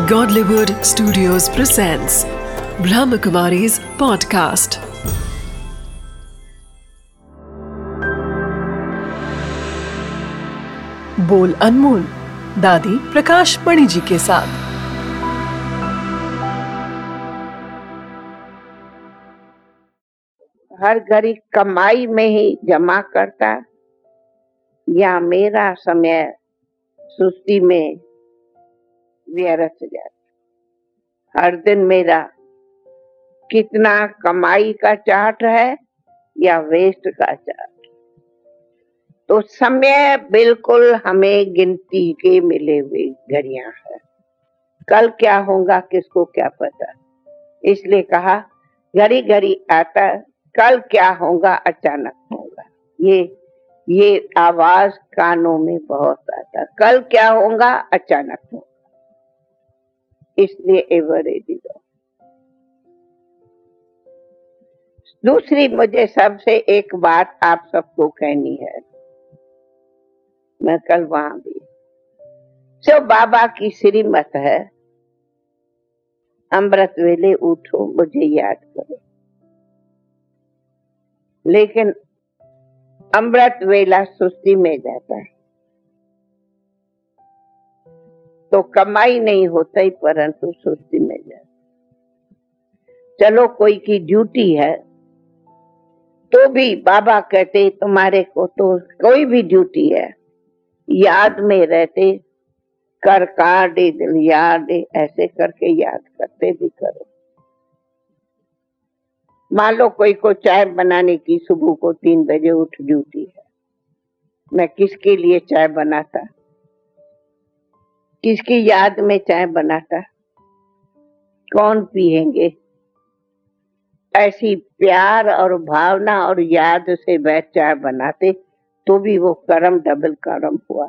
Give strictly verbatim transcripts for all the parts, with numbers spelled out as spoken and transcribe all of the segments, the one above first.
Godlywood Studios presents Brahmakumari's podcast. बोल अनमोल दादी प्रकाश मणि जी के साथ। हर घड़ी कमाई में ही जमा करता या मेरा समय सुस्ती में व्यर्थ जाता। हर दिन मेरा कितना कमाई का चार्ट है या वेस्ट का चार्ट। तो समय बिल्कुल हमें गिनती के मिले हुए घड़ियां हैं। कल क्या होगा किसको क्या पता। इसलिए कहा घड़ी घड़ी आता, कल क्या होगा अचानक होगा। ये ये आवाज कानों में बहुत आता, कल क्या होगा अचानक होगा। इसलिए एवर रेडी रहो। दूसरी मुझे सबसे एक बात आप सबको कहनी है। मैं कल वहां भी सो बाबा की श्रीमत है, अमृत वेले उठो मुझे याद करो। लेकिन अमृत वेला सुस्ती में जाता है तो कमाई नहीं होता ही, परंतु सुस्ती में जाता। चलो कोई की ड्यूटी है तो भी बाबा कहते तुम्हारे को तो कोई भी ड्यूटी है, याद में रहते कर काट दिल याद ऐसे करके याद करते भी करो। मान लो कोई को चाय बनाने की सुबह को तीन बजे उठ ड्यूटी है, मैं किसके लिए चाय बनाता, किसकी याद में चाय बनाता, कौन पिएंगे। ऐसी प्यार और भावना और याद से वह चाय बनाते तो भी वो कर्म डबल कर्म हुआ।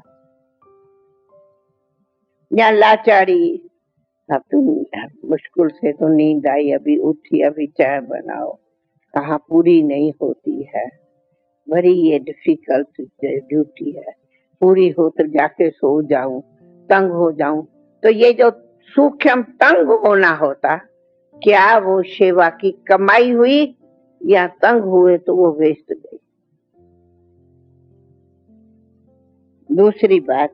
या लाचारी, अब तो मुश्किल से तो नींद आई, अभी उठी, अभी चाय बनाओ, कहाँ पूरी नहीं होती है। बड़ी ये डिफिकल्ट ड्यूटी है, पूरी हो तो जाके सो जाऊं, तंग हो जाऊं। तो ये जो सूक्ष्म तंग होना होता, क्या वो सेवा की कमाई हुई या तंग हुए तो वो वेस्ट गई। दूसरी बात,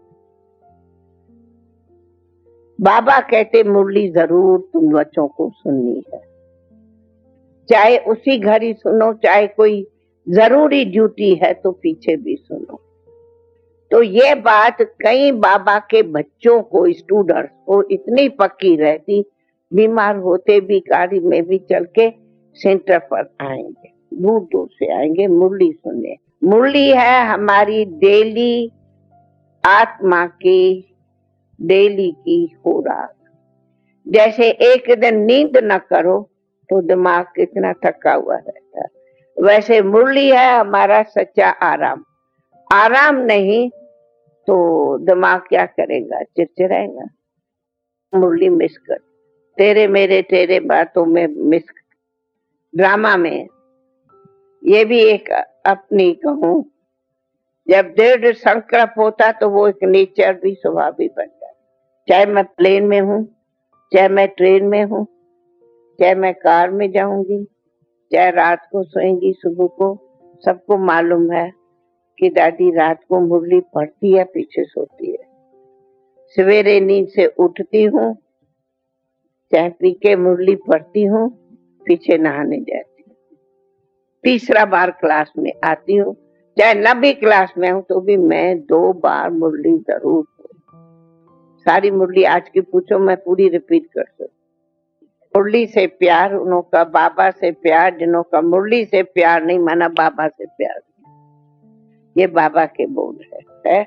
बाबा कहते मुरली जरूर तुम बच्चों को सुननी है, चाहे उसी घड़ी सुनो, चाहे कोई जरूरी ड्यूटी है तो पीछे भी सुनो। तो ये बात कई बाबा के बच्चों को, स्टूडेंट्स को इतनी पक्की रहती, बीमार होते भी गाड़ी में भी चल के सेंटर पर आएंगे, दूर दूर से आएंगे मुरली सुनने। मुरली है हमारी डेली आत्मा की डेली की खुराक। जैसे एक दिन नींद न करो तो दिमाग कितना थका हुआ रहता है, वैसे मुरली है हमारा सच्चा आराम। आराम नहीं तो दिमाग क्या करेगा, चिड़चिड़ाएगा। मुरली मिस कर, तेरे मेरे तेरे बातों में मिस। ड्रामा में ये भी एक अपनी कहूं, जब दृढ़ संकल्प होता तो वो एक नेचर भी स्वभाव भी बन जाता। चाहे मैं प्लेन में हूँ, चाहे मैं ट्रेन में हूँ, चाहे मैं कार में जाऊंगी, चाहे रात को सोएंगी सुबह को, सबको मालूम है कि दादी रात को मुरली पढ़ती है, पीछे सोती है। सवेरे नींद से उठती हूँ, चाहे पी के मुरली पढ़ती हूँ, पीछे नहाने जाती हूँ। तीसरा बार क्लास में आती हूँ, चाहे नब्बे क्लास में हूँ तो भी मैं दो बार मुरली जरूर। सारी मुरली आज की पूछो मैं पूरी रिपीट कर सकती। मुरली से प्यार उन्हों का, बाबा से प्यार जिन्हों का मुरली से प्यार नहीं माना, बाबा से प्यार। ये बाबा के बोल है, है?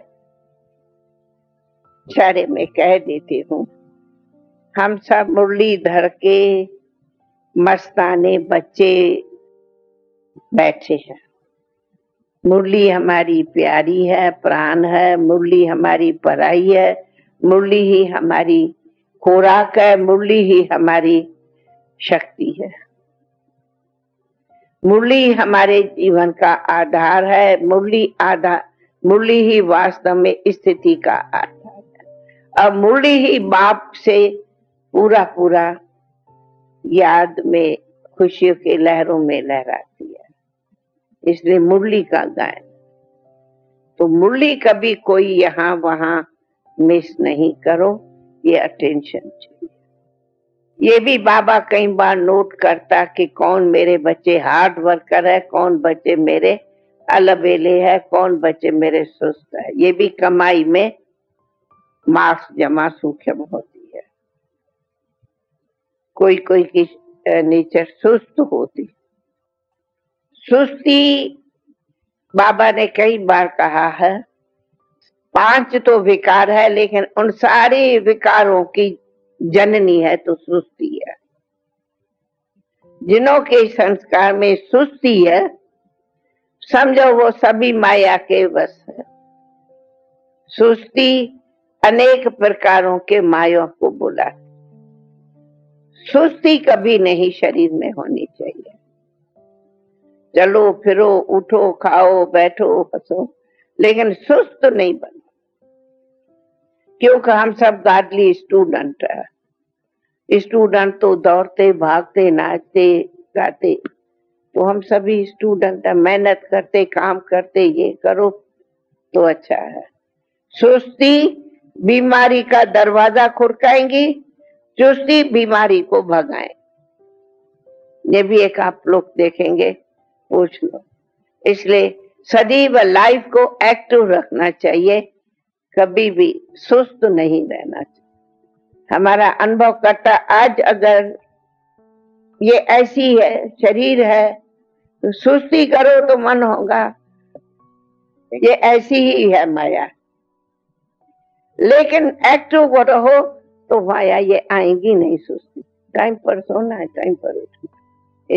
सारे में कह देती हूँ, हम सब मुरली धर के मस्ताने बच्चे बैठे हैं। मुरली हमारी प्यारी है, प्राण है, मुरली हमारी पराई है, मुरली ही हमारी खुराक है, मुरली ही हमारी शक्ति है। मुरली हमारे जीवन का आधार है, मुरली आधार, मुरली ही वास्तव में स्थिति का आधार है। अब मुरली ही बाप से पूरा पूरा याद में खुशियों की लहरों में लहराती है, इसलिए मुरली का गायन। तो मुरली कभी कोई यहाँ वहां मिस नहीं करो, ये अटेंशन चाहिए। ये भी बाबा कई बार नोट करता कि कौन मेरे बच्चे हार्ड वर्कर है, कौन बच्चे मेरे अलबेले है, कौन बच्चे मेरे सुस्त है। ये भी कमाई में मार्क्स जमा सूक्ष्म होती है। कोई कोई की नेचर सुस्त होती। सुस्ती बाबा ने कई बार कहा है, पांच तो विकार है, लेकिन उन सारे विकारों की जननी है तो सुस्ती है। जिनों के संस्कार में सुस्ती है, समझो वो सभी माया के वश है। सुस्ती अनेक प्रकारों के माया को बुलाती। सुस्ती कभी नहीं शरीर में होनी चाहिए। चलो फिरो, उठो, खाओ, बैठो, हंसो, लेकिन सुस्त नहीं बनो, क्योंकि हम सब गाडली स्टूडेंट है। स्टूडेंट तो दौड़ते भागते नाचते गाते, तो हम सभी स्टूडेंट है, मेहनत करते काम करते, ये करो तो अच्छा है। सुस्ती बीमारी का दरवाजा खुड़काएंगी, चुस्ती बीमारी को भगाए। ये भी एक आप लोग देखेंगे, पूछ लो। इसलिए सदैव लाइफ को एक्टिव रखना चाहिए, कभी भी सुस्त नहीं रहना चाहिए। हमारा अनुभव करता, आज अगर ये ऐसी है, शरीर है, तो सुस्ती करो तो मन होगा, ये ऐसी ही है माया। लेकिन एक्टिव रहो तो माया ये आएगी नहीं सुस्ती। टाइम पर सोना है, टाइम पर उठना।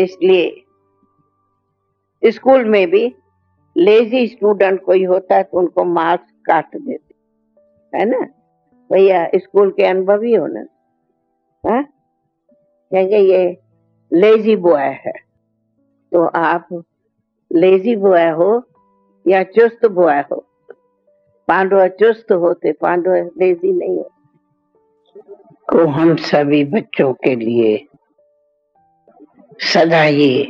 इसलिए स्कूल में भी लेजी स्टूडेंट कोई होता है तो उनको मार्क्स काट देते, है ना भैया? स्कूल के अनुभवी हो ना, हाँ? कहेंगे ये लेजी बॉय है। तो आप लेजी बॉय हो या चुस्त बॉय हो? पांडव चुस्त होते, पांडव लेजी नहीं होते। तो हम सभी बच्चों के लिए सदा ये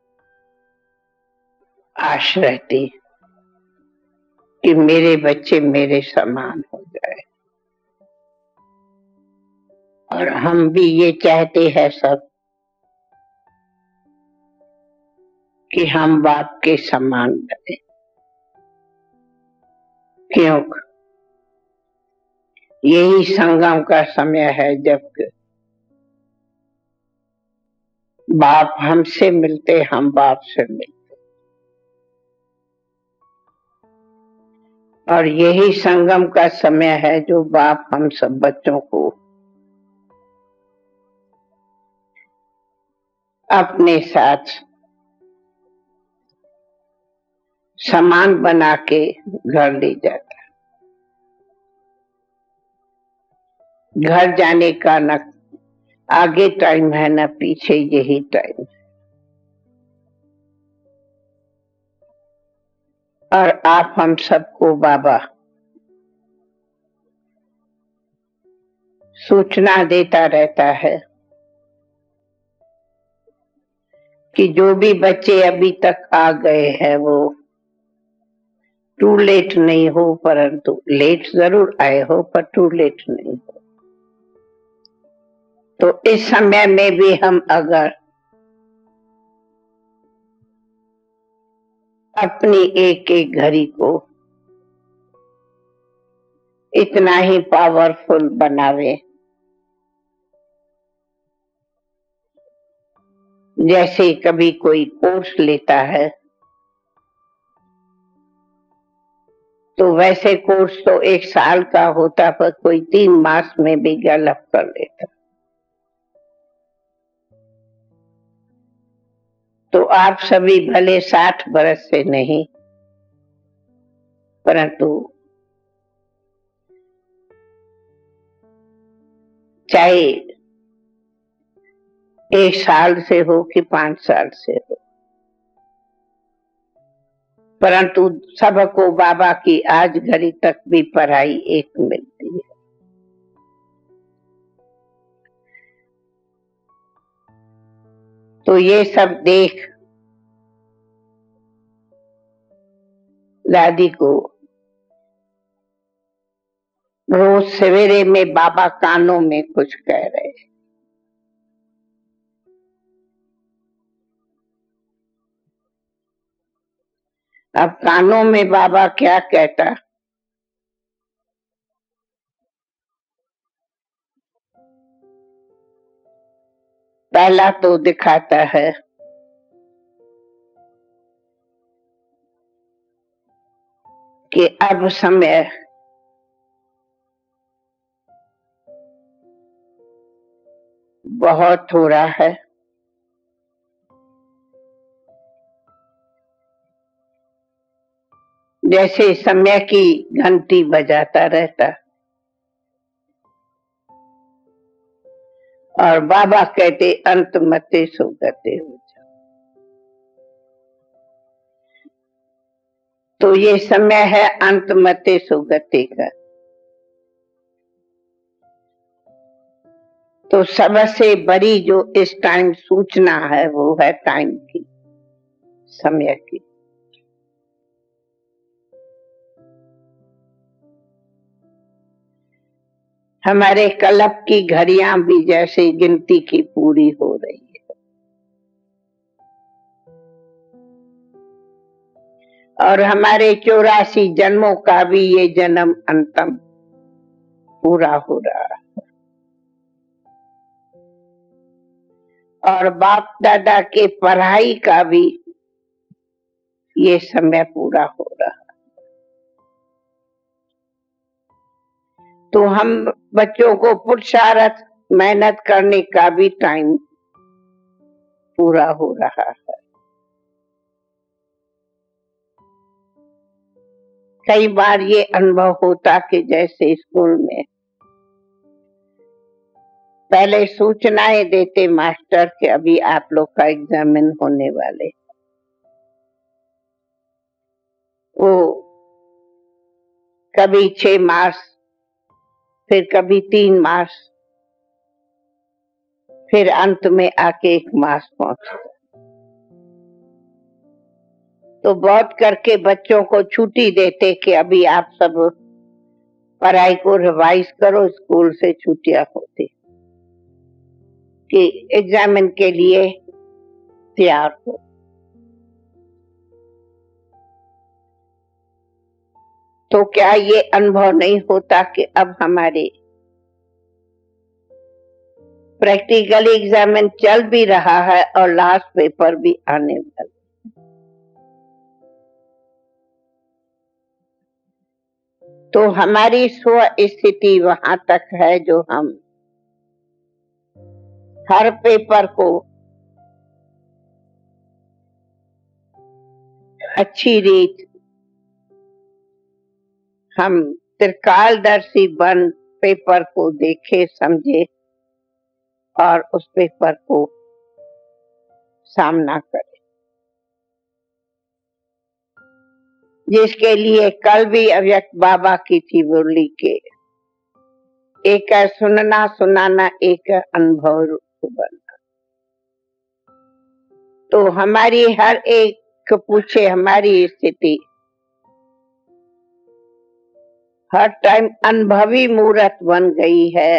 आश रहती कि मेरे बच्चे मेरे समान हो जाए, और हम भी ये चाहते हैं सब कि हम बाप के समान बने। क्यों? यही संगम का समय है जब बाप हमसे मिलते, हम बाप से मिलते, और यही संगम का समय है जो बाप हम सब बच्चों को अपने साथ समान बना के घर ले जाता। घर जाने का न आगे टाइम है न पीछे, यही टाइम है। और आप हम सबको बाबा सूचना देता रहता है कि जो भी बच्चे अभी तक आ गए हैं वो टू लेट नहीं हो, परंतु लेट जरूर आए हो पर टू लेट नहीं हो। तो इस समय में भी हम अगर अपनी एक एक घड़ी को इतना ही पावरफुल बनावे जैसे कभी कोई कोर्स लेता है, तो वैसे कोर्स तो एक साल का होता पर कोई तीन मास में भी गलत कर लेता। तो आप सभी भले साठ बरस से नहीं, परंतु चाहे एक साल से हो कि पांच साल से हो, परंतु सबको बाबा की आज घड़ी तक भी पढ़ाई एक मिलती है। तो ये सब देख दादी को रोज सवेरे में बाबा कानों में कुछ कह रहे। अब कानों में बाबा क्या कहता, पहला तो दिखाता है कि अब समय बहुत हो रहा है, जैसे समय की घंटी बजाता रहता। और बाबा कहते अंत मते सुगते हो जाओ। तो ये समय है अंत मते सुगते का। तो सबसे बड़ी जो इस टाइम सूचना है वो है टाइम की, समय की। हमारे कल्प की घड़ियां भी जैसे गिनती की पूरी हो रही है, और हमारे चौरासी जन्मों का भी ये जन्म अंतम पूरा हो रहा है। और बाप दादा के पढ़ाई का भी ये समय पूरा हो रहा है। तो हम बच्चों को पुरुषार्थ मेहनत करने का भी टाइम पूरा हो रहा है। कई बार ये अनुभव होता कि जैसे स्कूल में पहले सूचनाएं देते मास्टर कि अभी आप लोग का एग्जामिन होने वाले, वो कभी छह मार्क्स, फिर कभी तीन मार्क्स, फिर अंत में आके एक मार्क्स पहुंचता। तो बहुत करके बच्चों को छुट्टी देते कि अभी आप सब पढ़ाई को रिवाइज करो, स्कूल से छुट्टियां होती कि एग्जामिन के लिए तैयार हो। तो क्या ये अनुभव नहीं होता कि अब हमारे प्रैक्टिकल एग्जामिन चल भी रहा है और लास्ट पेपर भी आने वाला। तो हमारी स्व स्थिति वहां तक है जो हम हर पेपर को अच्छी रीत हम त्रिकालदर्शी बन पेपर को देखे, समझे और उस पेपर को सामना करें, जिसके लिए कल भी अव्यक्त बाबा की थी मुरली के एक है सुनना सुनाना, एक है अनुभव रूप बनना। तो हमारी हर एक पूछे हमारी स्थिति, हर टाइम अनुभवी मूर्त बन गई है।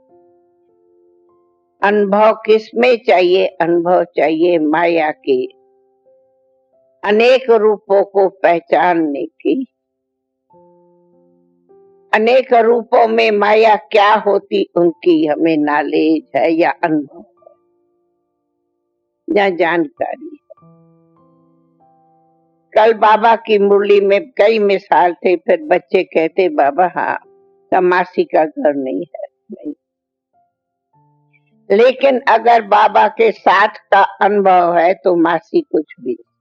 अनुभव किसमें चाहिए? अनुभव चाहिए माया के अनेक रूपों को पहचानने की। अनेक रूपों में माया क्या होती उनकी हमें नॉलेज है या अनुभव या जानकारी है। कल बाबा की मुरली में कई मिसाल थे, फिर बच्चे कहते बाबा हाँ तो मासी का घर नहीं है, नहीं। लेकिन अगर बाबा के साथ का अनुभव है तो मासी कुछ भी